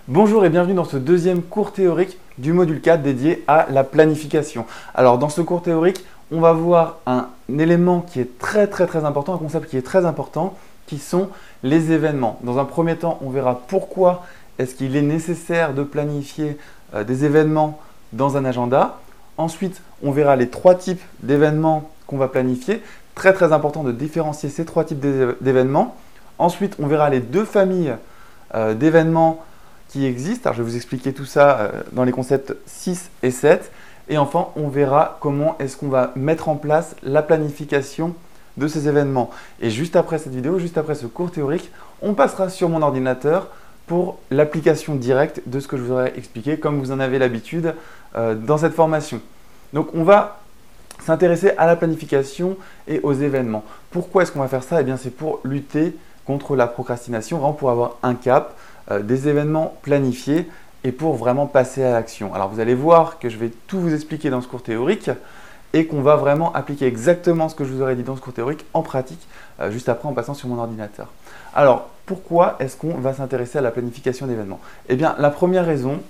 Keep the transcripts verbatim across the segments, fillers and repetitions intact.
Bonjour et bienvenue dans ce deuxième cours théorique du module quatre dédié à la planification. Alors dans ce cours théorique, on va voir un élément qui est très très très important, un concept qui est très important, qui sont les événements. Dans un premier temps, on verra pourquoi est-ce qu'il est nécessaire de planifier euh, des événements dans un agenda. Ensuite, on verra les trois types d'événements qu'on va planifier. Très très important de différencier ces trois types d'événements. Ensuite, on verra les deux familles euh, d'événements qui existent. Alors, je vais vous expliquer tout ça euh, dans les concepts six et sept. Et enfin, on verra comment est-ce qu'on va mettre en place la planification de ces événements. Et juste après cette vidéo, juste après ce cours théorique, on passera sur mon ordinateur pour l'application directe de ce que je vous aurais expliqué, comme vous en avez l'habitude euh, dans cette formation. Donc, on va s'intéresser à la planification et aux événements. Pourquoi est-ce qu'on va faire ça? Eh bien, c'est pour lutter contre la procrastination, vraiment pour avoir un cap, euh, des événements planifiés et pour vraiment passer à l'action. Alors, vous allez voir que je vais tout vous expliquer dans ce cours théorique et qu'on va vraiment appliquer exactement ce que je vous aurais dit dans ce cours théorique en pratique, euh, juste après en passant sur mon ordinateur. Alors, pourquoi est-ce qu'on va s'intéresser à la planification d'événements? Eh bien, la première raison,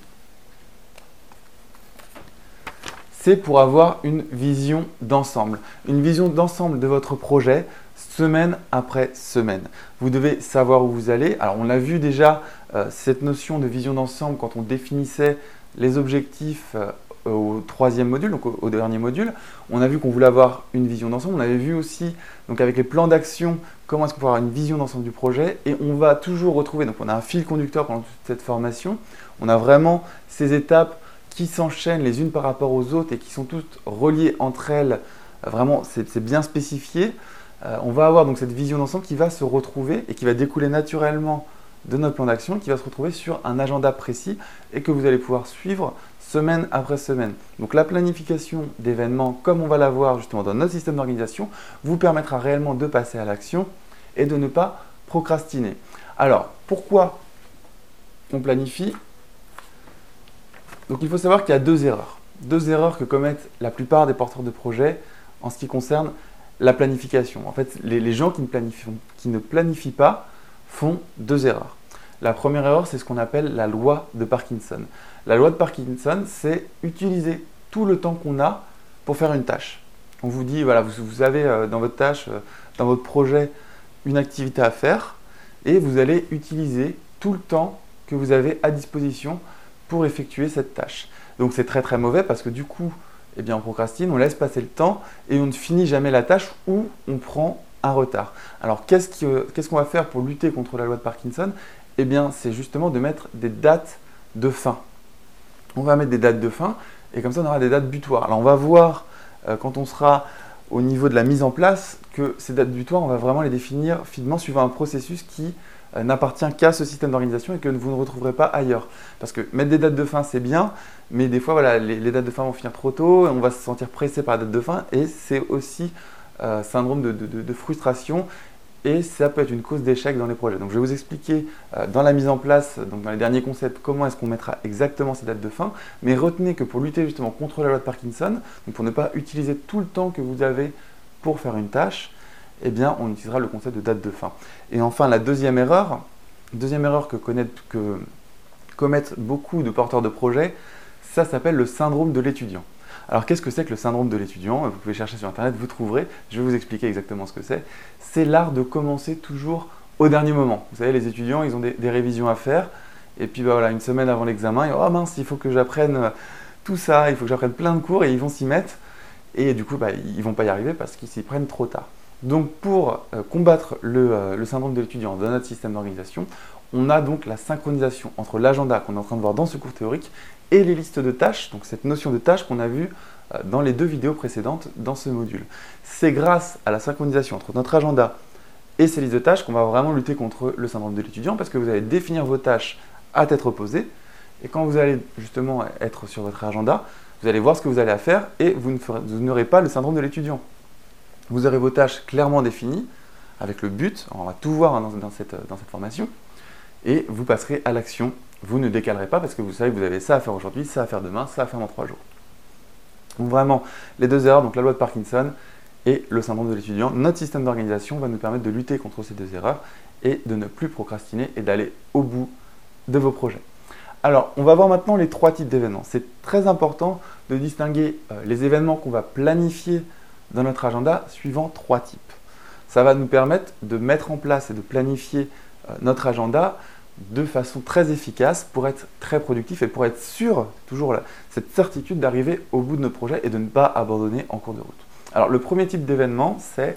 c'est pour avoir une vision d'ensemble. Une vision d'ensemble de votre projet, semaine après semaine. Vous devez savoir où vous allez. Alors, on l'a vu déjà, euh, cette notion de vision d'ensemble quand on définissait les objectifs euh, au troisième module, donc au, au dernier module. On a vu qu'on voulait avoir une vision d'ensemble. On avait vu aussi, donc avec les plans d'action, comment est-ce qu'on peut avoir une vision d'ensemble du projet. Et on va toujours retrouver, donc on a un fil conducteur pendant toute cette formation. On a vraiment ces étapes qui s'enchaînent les unes par rapport aux autres et qui sont toutes reliées entre elles. Vraiment, c'est bien spécifié. Euh, on va avoir donc cette vision d'ensemble qui va se retrouver et qui va découler naturellement de notre plan d'action, qui va se retrouver sur un agenda précis et que vous allez pouvoir suivre semaine après semaine. Donc la planification d'événements, comme on va l'avoir justement dans notre système d'organisation, vous permettra réellement de passer à l'action et de ne pas procrastiner. Alors, pourquoi on planifie? Donc il faut savoir qu'il y a deux erreurs. Deux erreurs que commettent la plupart des porteurs de projets en ce qui concerne la planification. En fait, les, les gens qui ne, planifient, qui ne planifient pas font deux erreurs. La première erreur, c'est ce qu'on appelle la loi de Parkinson. La loi de Parkinson, c'est utiliser tout le temps qu'on a pour faire une tâche. On vous dit, voilà, vous, vous avez euh, dans votre tâche, euh, dans votre projet, une activité à faire et vous allez utiliser tout le temps que vous avez à disposition pour effectuer cette tâche. Donc c'est très très mauvais parce que du coup, eh bien, on procrastine, on laisse passer le temps et on ne finit jamais la tâche ou on prend un retard. Alors qu'est-ce qu'on qu'est-ce qu'on va faire pour lutter contre la loi de Parkinson? Eh bien, c'est justement de mettre des dates de fin. On va mettre des dates de fin et comme ça on aura des dates butoirs. Alors on va voir euh, quand on sera au niveau de la mise en place que ces dates butoirs, on va vraiment les définir finement suivant un processus qui euh, n'appartient qu'à ce système d'organisation et que vous ne retrouverez pas ailleurs. Parce que mettre des dates de fin, c'est bien, mais des fois, voilà, les, les dates de fin vont finir trop tôt, et on va se sentir pressé par la date de fin et c'est aussi euh, syndrome de, de, de, de frustration et ça peut être une cause d'échec dans les projets. Donc je vais vous expliquer euh, dans la mise en place, donc dans les derniers concepts, comment est-ce qu'on mettra exactement ces dates de fin, mais retenez que pour lutter justement contre la loi de Parkinson, donc pour ne pas utiliser tout le temps que vous avez pour faire une tâche, eh bien on utilisera le concept de date de fin. Et enfin la deuxième erreur, deuxième erreur que, connaître, que commettent beaucoup de porteurs de projets, ça s'appelle le syndrome de l'étudiant. Alors qu'est-ce que c'est que le syndrome de l'étudiant? Vous pouvez chercher sur internet, vous trouverez, je vais vous expliquer exactement ce que c'est. C'est l'art de commencer toujours au dernier moment. Vous savez, les étudiants, ils ont des, des révisions à faire, et puis bah, voilà, une semaine avant l'examen, oh mince, il faut que j'apprenne tout ça, il faut que j'apprenne plein de cours, et ils vont s'y mettre, et du coup, bah, ils ne vont pas y arriver parce qu'ils s'y prennent trop tard. Donc pour euh, combattre le, euh, le syndrome de l'étudiant dans notre système d'organisation, on a donc la synchronisation entre l'agenda qu'on est en train de voir dans ce cours théorique et les listes de tâches, donc cette notion de tâche qu'on a vue euh, dans les deux vidéos précédentes dans ce module. C'est grâce à la synchronisation entre notre agenda et ces listes de tâches qu'on va vraiment lutter contre le syndrome de l'étudiant parce que vous allez définir vos tâches à tête reposée et quand vous allez justement être sur votre agenda, vous allez voir ce que vous allez à faire et vous n'aurez pas le syndrome de l'étudiant. Vous aurez vos tâches clairement définies avec le but, on va tout voir dans, dans, cette, dans cette formation, et vous passerez à l'action. Vous ne décalerez pas parce que vous savez que vous avez ça à faire aujourd'hui, ça à faire demain, ça à faire dans trois jours. Donc vraiment, les deux erreurs, donc la loi de Parkinson et le syndrome de l'étudiant, notre système d'organisation va nous permettre de lutter contre ces deux erreurs et de ne plus procrastiner et d'aller au bout de vos projets. Alors, on va voir maintenant les trois types d'événements. C'est très important de distinguer euh, les événements qu'on va planifier dans notre agenda suivant trois types. Ça va nous permettre de mettre en place et de planifier euh, notre agenda de façon très efficace pour être très productif et pour être sûr, toujours là, cette certitude d'arriver au bout de nos projets et de ne pas abandonner en cours de route. Alors, le premier type d'événement, c'est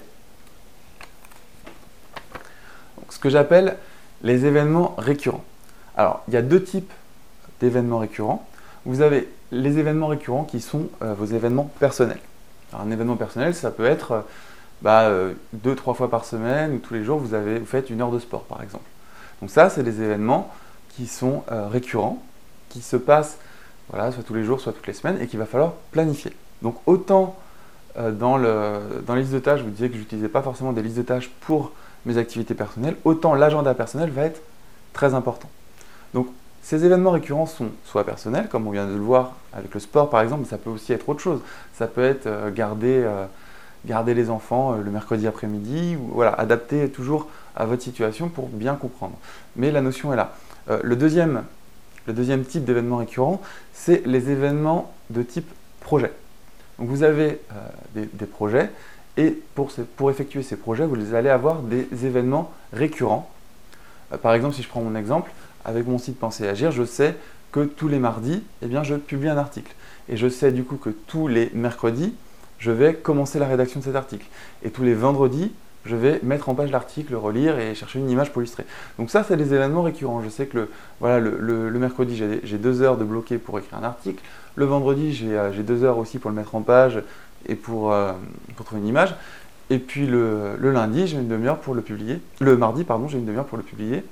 ce que j'appelle les événements récurrents. Alors, il y a deux types d'événements récurrents. Vous avez les événements récurrents qui sont euh, vos événements personnels. Alors, un événement personnel, ça peut être euh, bah, euh, deux, trois fois par semaine ou tous les jours, vous, avez, vous faites une heure de sport, par exemple. Donc ça, c'est des événements qui sont euh, récurrents, qui se passent voilà, soit tous les jours, soit toutes les semaines, et qu'il va falloir planifier. Donc autant euh, dans, le, dans les listes de tâches, je vous disais que je n'utilisais pas forcément des listes de tâches pour mes activités personnelles, autant l'agenda personnel va être très important. Donc ces événements récurrents sont soit personnels, comme on vient de le voir avec le sport par exemple, mais ça peut aussi être autre chose. Ça peut être euh, garder, euh, garder les enfants euh, le mercredi après-midi, ou voilà, adapter toujours à votre situation pour bien comprendre. Mais la notion est là. Euh, le, deuxième, le deuxième type d'événements récurrents, c'est les événements de type projet. Donc vous avez euh, des, des projets, et pour, ces, pour effectuer ces projets, vous allez avoir des événements récurrents. Euh, par exemple, si je prends mon exemple, avec mon site Penser et Agir, je sais que tous les mardis, eh bien, je publie un article. Et je sais du coup que tous les mercredis, je vais commencer la rédaction de cet article. Et tous les vendredis, je vais mettre en page l'article, le relire et chercher une image pour illustrer. Donc ça, c'est des événements récurrents. Je sais que le, voilà, le, le, le mercredi, j'ai deux heures de bloqué pour écrire un article. Le vendredi, j'ai euh, deux heures aussi pour le mettre en page et pour, euh, pour trouver une image. Et puis le, le lundi, j'ai une demi-heure pour le publier. Le mardi, pardon, j'ai une demi-heure pour le publier.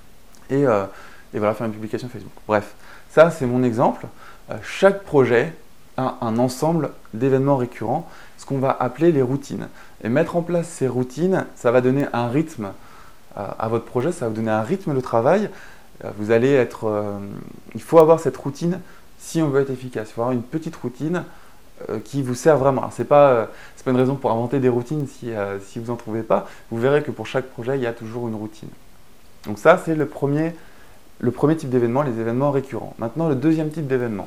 Et, euh, et voilà, faire une publication Facebook. Bref, ça, c'est mon exemple. Euh, chaque projet a un ensemble d'événements récurrents, ce qu'on va appeler les routines. Et mettre en place ces routines, ça va donner un rythme euh, à votre projet, ça va vous donner un rythme de travail. Euh, vous allez être... Euh, il faut avoir cette routine si on veut être efficace. Il faut avoir une petite routine euh, qui vous sert vraiment. Ce n'est pas, euh, c'est pas une raison pour inventer des routines si, euh, si vous n'en trouvez pas. Vous verrez que pour chaque projet, il y a toujours une routine. Donc ça, c'est le premier, le premier type d'événement, les événements récurrents. Maintenant, le deuxième type d'événement.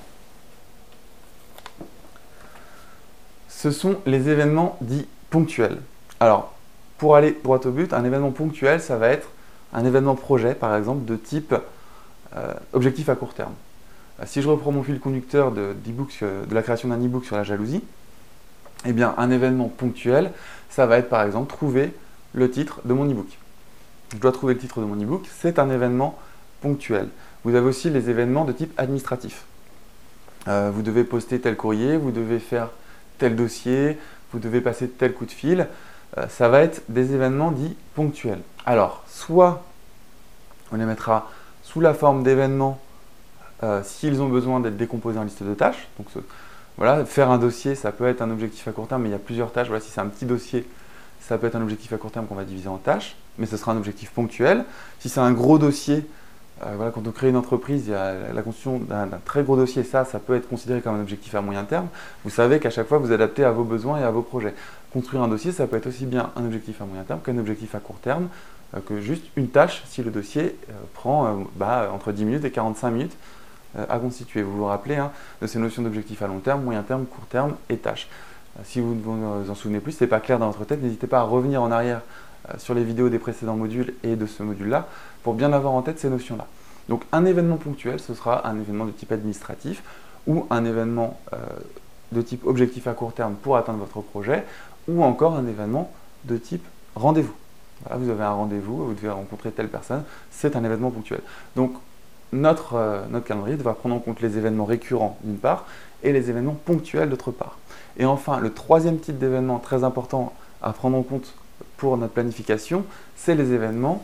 Ce sont les événements dits ponctuels. Alors, pour aller droit au but, un événement ponctuel, ça va être un événement projet, par exemple, de type euh, objectif à court terme. Euh, si je reprends mon fil conducteur de, de la création d'un e-book sur la jalousie, eh bien, un événement ponctuel, ça va être, par exemple, trouver le titre de mon e-book. Je dois trouver le titre de mon e-book, c'est un événement ponctuel. Vous avez aussi les événements de type administratif. Euh, vous devez poster tel courrier, vous devez faire tel dossier, vous devez passer tel coup de fil. Euh, ça va être des événements dits ponctuels. Alors, soit on les mettra sous la forme d'événements euh, s'ils ont besoin d'être décomposés en liste de tâches. Donc, ce, voilà, faire un dossier, ça peut être un objectif à court terme, mais il y a plusieurs tâches. Voilà, si c'est un petit dossier, ça peut être un objectif à court terme qu'on va diviser en tâches, mais ce sera un objectif ponctuel. Si c'est un gros dossier, euh, voilà, quand on crée une entreprise, il y a la construction d'un très gros dossier, ça, ça peut être considéré comme un objectif à moyen terme. Vous savez qu'à chaque fois, vous adaptez à vos besoins et à vos projets. Construire un dossier, ça peut être aussi bien un objectif à moyen terme qu'un objectif à court terme, euh, que juste une tâche si le dossier euh, prend euh, bah, entre dix minutes et quarante-cinq minutes euh, à constituer. Vous vous rappelez hein, de ces notions d'objectif à long terme, moyen terme, court terme et tâche. Euh, si vous ne vous en souvenez plus, ce n'est pas clair dans votre tête, n'hésitez pas à revenir en arrière euh, sur les vidéos des précédents modules et de ce module-là pour bien avoir en tête ces notions-là. Donc un événement ponctuel, ce sera un événement de type administratif ou un événement euh, de type objectif à court terme pour atteindre votre projet ou encore un événement de type rendez-vous. Voilà, vous avez un rendez-vous, vous devez rencontrer telle personne, c'est un événement ponctuel. Donc notre, euh, notre calendrier va prendre en compte les événements récurrents d'une part et les événements ponctuels d'autre part. Et enfin, le troisième type d'événement très important à prendre en compte pour notre planification, c'est les événements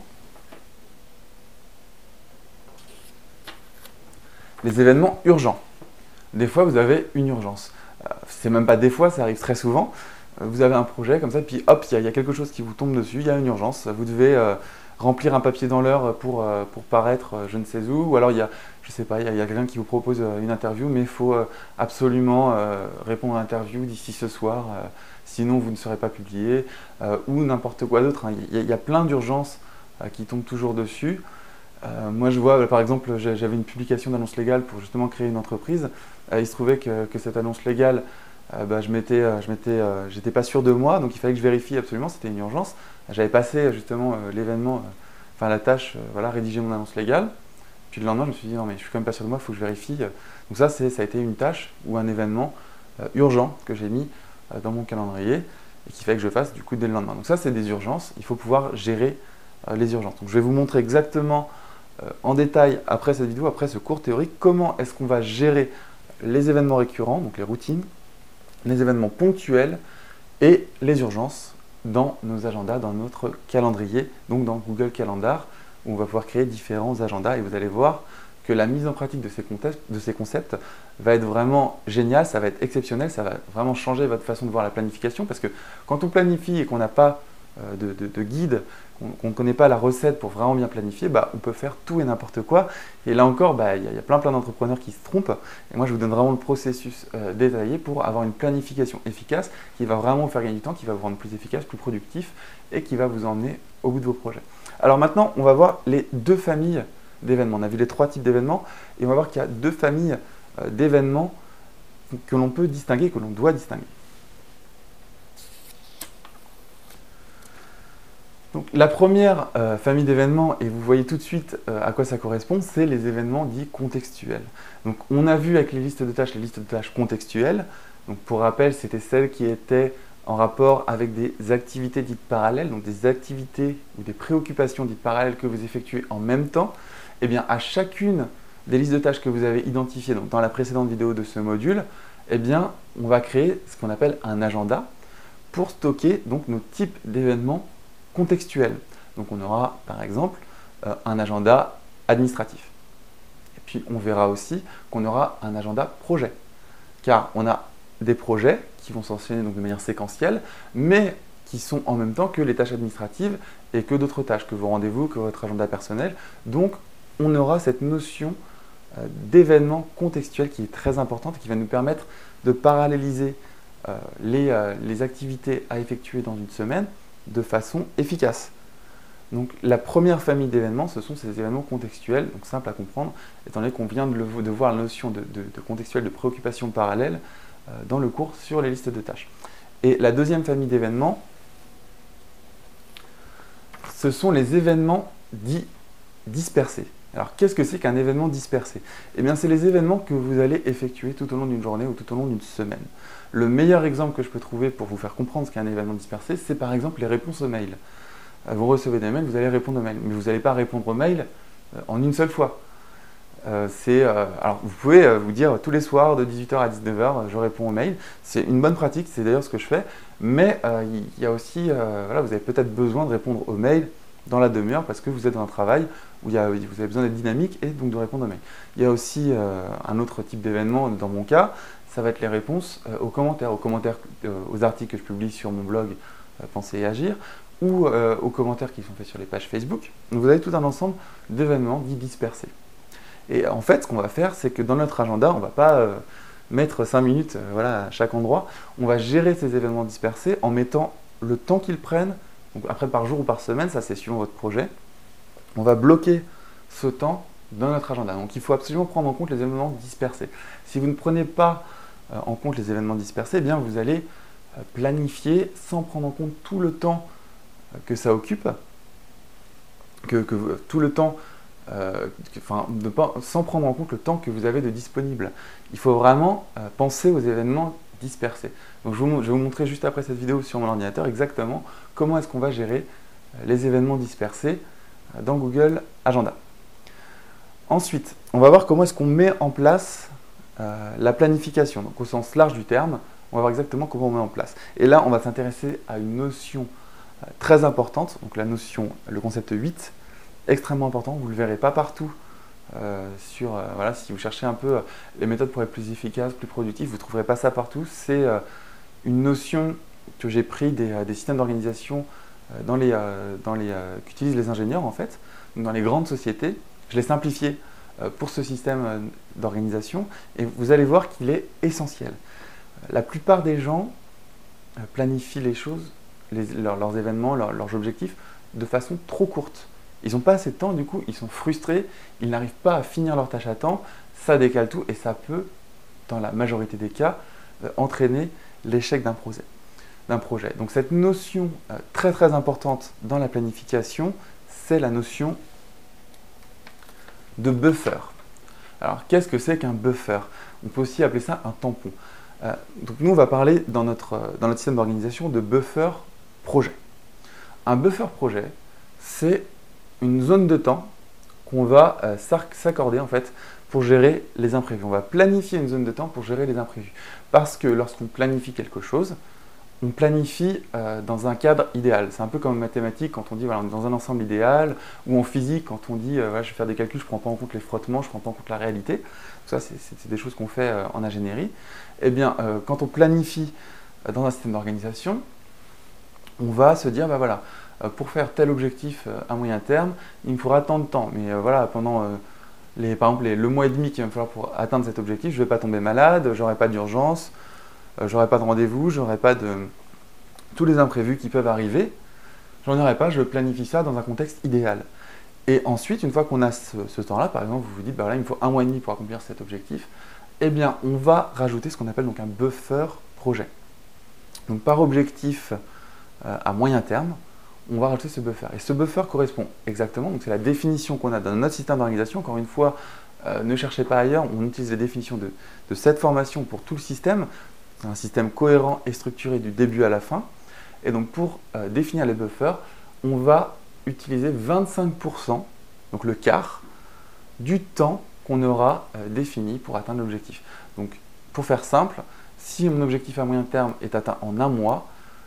les événements urgents. Des fois, vous avez une urgence. Euh, c'est même pas des fois, ça arrive très souvent. Euh, vous avez un projet comme ça, puis hop, il y, y a quelque chose qui vous tombe dessus, il y a une urgence. Vous devez euh, remplir un papier dans l'heure pour, euh, pour paraître euh, je ne sais où. Ou alors, il y a, je sais pas, il y a, y a quelqu'un qui vous propose euh, une interview, mais il faut euh, absolument euh, répondre à l'interview d'ici ce soir, euh, sinon vous ne serez pas publié. Euh, ou n'importe quoi d'autre. Hein. Il y, y a plein d'urgences euh, qui tombent toujours dessus. Euh, moi, je vois, par exemple, j'avais une publication d'annonce légale pour justement créer une entreprise. Euh, il se trouvait que, que cette annonce légale, euh, bah, je m'étais, euh, je m'étais, euh, j'étais pas sûr de moi, donc il fallait que je vérifie absolument, c'était une urgence. J'avais passé justement euh, l'événement, euh, enfin la tâche, euh, voilà, rédiger mon annonce légale. Puis le lendemain, je me suis dit, non mais je suis quand même pas sûr de moi, il faut que je vérifie. Donc ça, c'est, ça a été une tâche ou un événement euh, urgent que j'ai mis euh, dans mon calendrier et qu'il fallait que je fasse du coup dès le lendemain. Donc ça, c'est des urgences, il faut pouvoir gérer euh, les urgences. Donc je vais vous montrer exactement euh, en détail, après cette vidéo, après ce cours théorique, comment est-ce qu'on va gérer les événements récurrents, donc les routines, les événements ponctuels et les urgences dans nos agendas, dans notre calendrier, donc dans Google Calendar, où on va pouvoir créer différents agendas et vous allez voir que la mise en pratique de ces, de ces concepts va être vraiment géniale, ça va être exceptionnel, ça va vraiment changer votre façon de voir la planification parce que quand on planifie et qu'on n'a pas euh, de, de, de guide, qu'on ne connaît pas la recette pour vraiment bien planifier, bah, on peut faire tout et n'importe quoi. Et là encore, bah, y, y a plein plein d'entrepreneurs qui se trompent. Et moi, je vous donne vraiment le processus euh, détaillé pour avoir une planification efficace qui va vraiment vous faire gagner du temps, qui va vous rendre plus efficace, plus productif et qui va vous emmener au bout de vos projets. Alors maintenant, on va voir les deux familles d'événements. On a vu les trois types d'événements et on va voir qu'il y a deux familles euh, d'événements que l'on peut distinguer, que l'on doit distinguer. Donc, la première euh, famille d'événements, et vous voyez tout de suite euh, à quoi ça correspond, c'est les événements dits contextuels. Donc, on a vu avec les listes de tâches, les listes de tâches contextuelles. Donc, pour rappel, c'était celles qui étaient en rapport avec des activités dites parallèles, donc des activités ou des préoccupations dites parallèles que vous effectuez en même temps. Et bien, à chacune des listes de tâches que vous avez identifiées donc dans la précédente vidéo de ce module, eh bien, on va créer ce qu'on appelle un agenda pour stocker donc, nos types d'événements contextuels. Donc on aura par exemple euh, un agenda administratif. Et puis on verra aussi qu'on aura un agenda projet. Car on a des projets qui vont s'enchaîner donc de manière séquentielle, mais qui sont en même temps que les tâches administratives et que d'autres tâches, que vos rendez-vous, que votre agenda personnel. Donc on aura cette notion euh, d'événement contextuel qui est très importante et qui va nous permettre de paralléliser euh, les, euh, les activités à effectuer dans une semaine de façon efficace. Donc la première famille d'événements, ce sont ces événements contextuels, donc simples à comprendre, étant donné qu'on vient de, le, de voir la notion de, de, de contextuel, de préoccupation parallèle euh, dans le cours sur les listes de tâches. Et la deuxième famille d'événements, ce sont les événements dits dispersés. Alors qu'est-ce que c'est qu'un événement dispersé? Eh bien c'est les événements que vous allez effectuer tout au long d'une journée ou tout au long d'une semaine. Le meilleur exemple que je peux trouver pour vous faire comprendre ce qu'est un événement dispersé, c'est par exemple les réponses aux mails. Vous recevez des mails, vous allez répondre aux mails, mais vous n'allez pas répondre aux mails en une seule fois. Euh, c'est, euh, alors vous pouvez euh, vous dire tous les soirs de dix-huit heures à dix-neuf heures, je réponds aux mails. C'est une bonne pratique, c'est d'ailleurs ce que je fais, mais euh, il y a aussi, euh, voilà, vous avez peut-être besoin de répondre aux mails dans la demi-heure parce que vous êtes dans un travail où il y a, vous avez besoin d'être dynamique et donc de répondre aux mails. Il y a aussi euh, un autre type d'événement dans mon cas, ça va être les réponses euh, aux commentaires, aux commentaires, euh, aux articles que je publie sur mon blog euh, Penser et Agir, ou euh, aux commentaires qui sont faits sur les pages Facebook. Donc vous avez tout un ensemble d'événements dits dispersés. Et en fait, ce qu'on va faire, c'est que dans notre agenda, on ne va pas euh, mettre cinq minutes euh, voilà, à chaque endroit. On va gérer ces événements dispersés en mettant le temps qu'ils prennent, donc après par jour ou par semaine, ça c'est suivant votre projet. On va bloquer ce temps dans notre agenda. Donc il faut absolument prendre en compte les événements dispersés. Si vous ne prenez pas euh, en compte les événements dispersés, eh bien vous allez euh, planifier sans prendre en compte tout le temps euh, que ça occupe, que, que vous, tout le temps, euh, que, enfin, de pas, sans prendre en compte le temps que vous avez de disponible. Il faut vraiment euh, penser aux événements dispersés. Donc je, vous, je vais vous montrer juste après cette vidéo sur mon ordinateur exactement comment est-ce qu'on va gérer euh, les événements dispersés euh, dans Google Agenda. Ensuite, on va voir comment est-ce qu'on met en place euh, la planification, donc au sens large du terme. On va voir exactement comment on met en place. Et là, on va s'intéresser à une notion euh, très importante, donc la notion, le concept huit, extrêmement important. Vous ne le verrez pas partout. Euh, sur, euh, voilà, si vous cherchez un peu euh, les méthodes pour être plus efficaces, plus productifs, vous ne trouverez pas ça partout. C'est euh, une notion que j'ai pris des, euh, des systèmes d'organisation euh, dans les, euh, dans les, euh, qu'utilisent les ingénieurs en fait, dans les grandes sociétés. Je l'ai simplifié euh, pour ce système euh, d'organisation et vous allez voir qu'il est essentiel. La plupart des gens planifient les choses, les, leurs, leurs événements, leurs, leurs objectifs, de façon trop courte. Ils n'ont pas assez de temps, du coup, ils sont frustrés, ils n'arrivent pas à finir leur tâche à temps, ça décale tout et ça peut, dans la majorité des cas, euh, entraîner l'échec d'un projet. d'un projet. Donc cette notion euh, très très importante dans la planification, c'est la notion de buffer. Alors qu'est-ce que c'est qu'un buffer? On peut aussi appeler ça un tampon. Euh, donc nous on va parler dans notre, euh, dans notre système d'organisation de buffer projet. Un buffer projet, c'est une zone de temps qu'on va euh, s'accorder en fait pour gérer les imprévus. On va planifier une zone de temps pour gérer les imprévus. Parce que lorsqu'on planifie quelque chose, on planifie euh, dans un cadre idéal. C'est un peu comme en mathématiques quand on dit voilà, on est dans un ensemble idéal, ou en physique quand on dit euh, voilà, je vais faire des calculs, je ne prends pas en compte les frottements, je ne prends pas en compte la réalité. Ça, c'est des choses qu'on fait euh, en ingénierie. Eh bien, euh, quand on planifie euh, dans un système d'organisation, on va se dire, bah voilà, euh, pour faire tel objectif euh, à moyen terme, il me faudra tant de temps. Mais euh, voilà, pendant, euh, les, par exemple, les, le mois et demi qu'il va me falloir pour atteindre cet objectif, je ne vais pas tomber malade, je n'aurai pas d'urgence, euh, je n'aurai pas de rendez-vous, je n'aurai pas de... tous les imprévus qui peuvent arriver, j'en aurai pas, je planifie ça dans un contexte idéal. Et ensuite, une fois qu'on a ce, ce temps-là, par exemple, vous vous dites, bah là, il me faut un mois et demi pour accomplir cet objectif, eh bien, on va rajouter ce qu'on appelle donc un buffer projet. Donc, par objectif euh, à moyen terme, on va rajouter ce buffer. Et ce buffer correspond exactement, donc c'est la définition qu'on a dans notre système d'organisation. Encore une fois, euh, ne cherchez pas ailleurs, on utilise les définitions de, de cette formation pour tout le système. C'est un système cohérent et structuré du début à la fin. Et donc, pour euh, définir les buffers, on va utiliser vingt-cinq pour cent, donc le quart, du temps qu'on aura euh, défini pour atteindre l'objectif. Donc, pour faire simple, si mon objectif à moyen terme est atteint en un mois,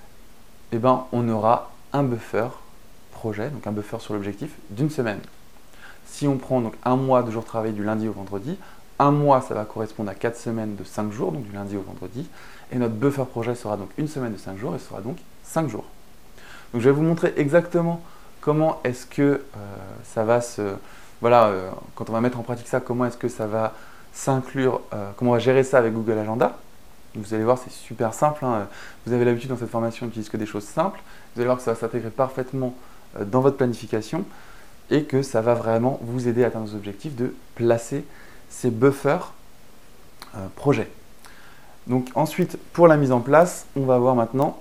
eh ben, on aura un buffer projet, donc un buffer sur l'objectif d'une semaine. Si on prend donc un mois de jours travaillés du lundi au vendredi, un mois, ça va correspondre à quatre semaines de cinq jours, donc du lundi au vendredi. Et notre buffer projet sera donc une semaine de cinq jours et sera donc cinq jours. Donc je vais vous montrer exactement comment est-ce que euh, ça va se... Voilà, euh, quand on va mettre en pratique ça, comment est-ce que ça va s'inclure, euh, comment on va gérer ça avec Google Agenda. Vous allez voir, c'est super simple. Hein. Vous avez l'habitude dans cette formation d'utiliser que des choses simples. Vous allez voir que ça va s'intégrer parfaitement euh, dans votre planification et que ça va vraiment vous aider à atteindre vos objectifs de placer ces buffers euh, projets. Donc ensuite, pour la mise en place, on va voir maintenant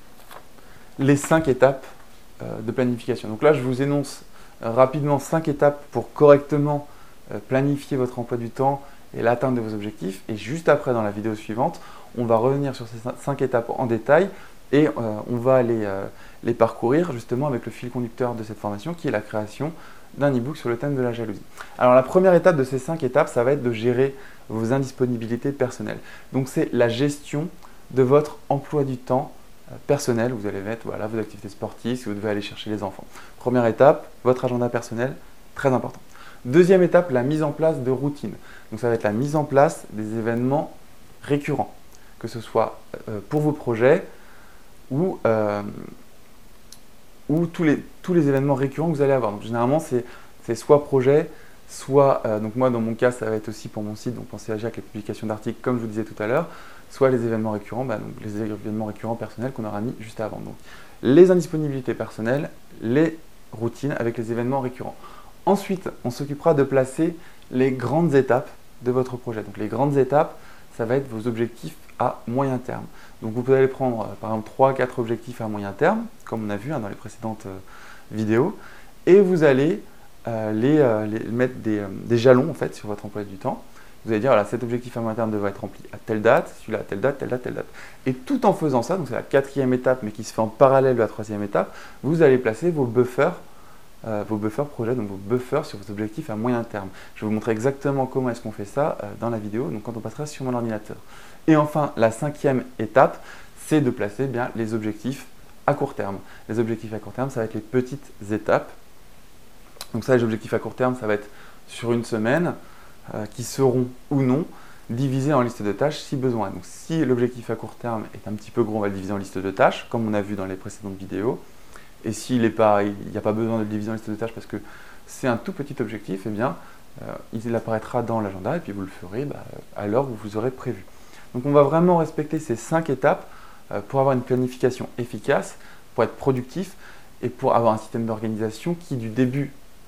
les cinq étapes euh, de planification. Donc là, je vous énonce euh, rapidement cinq étapes pour correctement euh, planifier votre emploi du temps et l'atteinte de vos objectifs. Et juste après, dans la vidéo suivante, on va revenir sur ces cinq étapes en détail et euh, on va les, euh, les parcourir justement avec le fil conducteur de cette formation qui est la création d'un e-book sur le thème de la jalousie. Alors la première étape de ces cinq étapes, ça va être de gérer vos indisponibilités personnelles. Donc c'est la gestion de votre emploi du temps euh, personnel. Vous allez mettre voilà, vos activités sportives, si vous devez aller chercher les enfants. Première étape, votre agenda personnel, très important. Deuxième étape, la mise en place de routines. Donc ça va être la mise en place des événements récurrents, que ce soit euh, pour vos projets ou, euh, ou tous, les, tous les événements récurrents que vous allez avoir. Donc généralement, c'est soit projet, soit, euh, donc moi dans mon cas, ça va être aussi pour mon site, donc pensez à agir avec les publications d'articles comme je vous disais tout à l'heure, soit les événements récurrents, bah, donc les événements récurrents personnels qu'on aura mis juste avant. Donc les indisponibilités personnelles, les routines avec les événements récurrents. Ensuite, on s'occupera de placer les grandes étapes de votre projet. Donc les grandes étapes, ça va être vos objectifs à moyen terme. Donc vous pouvez aller prendre euh, par exemple trois à quatre objectifs à moyen terme, comme on a vu hein, dans les précédentes euh, vidéos, et vous allez euh, les, euh, les mettre des, euh, des jalons en fait sur votre emploi du temps. Vous allez dire voilà, cet objectif à moyen terme devrait être rempli à telle date, celui-là à telle date, telle date, telle date. Et tout en faisant ça, donc c'est la quatrième étape mais qui se fait en parallèle de la troisième étape, vous allez placer vos buffers Euh, vos buffers projets, donc vos buffers sur vos objectifs à moyen terme. Je vais vous montrer exactement comment est-ce qu'on fait ça euh, dans la vidéo, donc quand on passera sur mon ordinateur. Et enfin, la cinquième étape, c'est de placer bien les objectifs à court terme. Les objectifs à court terme, ça va être les petites étapes. Donc ça, les objectifs à court terme, ça va être sur une semaine, euh, qui seront ou non divisés en liste de tâches si besoin. Donc si l'objectif à court terme est un petit peu gros, on va le diviser en liste de tâches, comme on a vu dans les précédentes vidéos. Et s'il n'est pas, il n'y a pas besoin de le diviser en liste de tâches parce que c'est un tout petit objectif, eh bien, euh, il apparaîtra dans l'agenda et puis vous le ferez bah, à l'heure où vous aurez prévu. Donc on va vraiment respecter ces cinq étapes euh, pour avoir une planification efficace, pour être productif et pour avoir un système d'organisation qui du début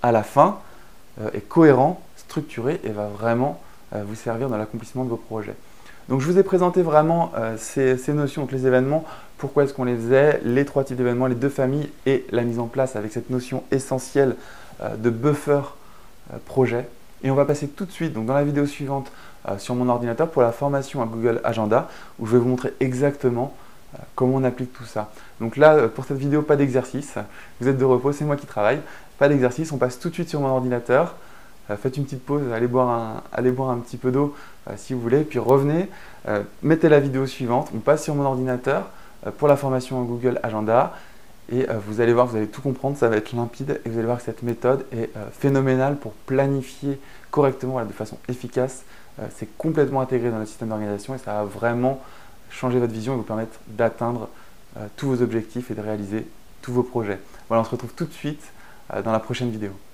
à la fin euh, est cohérent, structuré et va vraiment euh, vous servir dans l'accomplissement de vos projets. Donc je vous ai présenté vraiment euh, ces, ces notions, donc les événements, pourquoi est-ce qu'on les faisait, les trois types d'événements, les deux familles et la mise en place avec cette notion essentielle euh, de buffer euh, projet. Et on va passer tout de suite donc, dans la vidéo suivante euh, sur mon ordinateur pour la formation à Google Agenda où je vais vous montrer exactement euh, comment on applique tout ça. Donc là, euh, pour cette vidéo, pas d'exercice. Vous êtes de repos, c'est moi qui travaille. Pas d'exercice, on passe tout de suite sur mon ordinateur. Euh, faites une petite pause, allez boire un, allez boire un petit peu d'eau euh, si vous voulez, puis revenez, euh, mettez la vidéo suivante. On passe sur mon ordinateur euh, pour la formation à Google Agenda. Et euh, vous allez voir, vous allez tout comprendre, ça va être limpide et vous allez voir que cette méthode est euh, phénoménale pour planifier correctement là, de façon efficace. Euh, c'est complètement intégré dans notre système d'organisation et ça va vraiment changer votre vision et vous permettre d'atteindre euh, tous vos objectifs et de réaliser tous vos projets. Voilà, on se retrouve tout de suite euh, dans la prochaine vidéo.